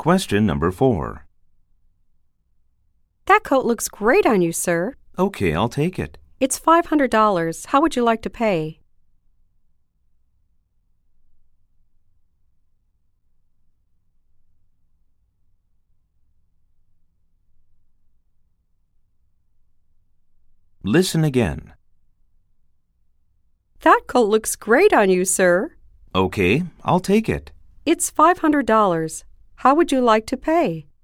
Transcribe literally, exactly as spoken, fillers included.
Question number four. That coat looks great on you, sir. Okay, I'll take it. It's five hundred dollars. How would you like to pay? Listen again. That coat looks great on you, sir. Okay, I'll take it. It's five hundred dollars. How would you like to pay?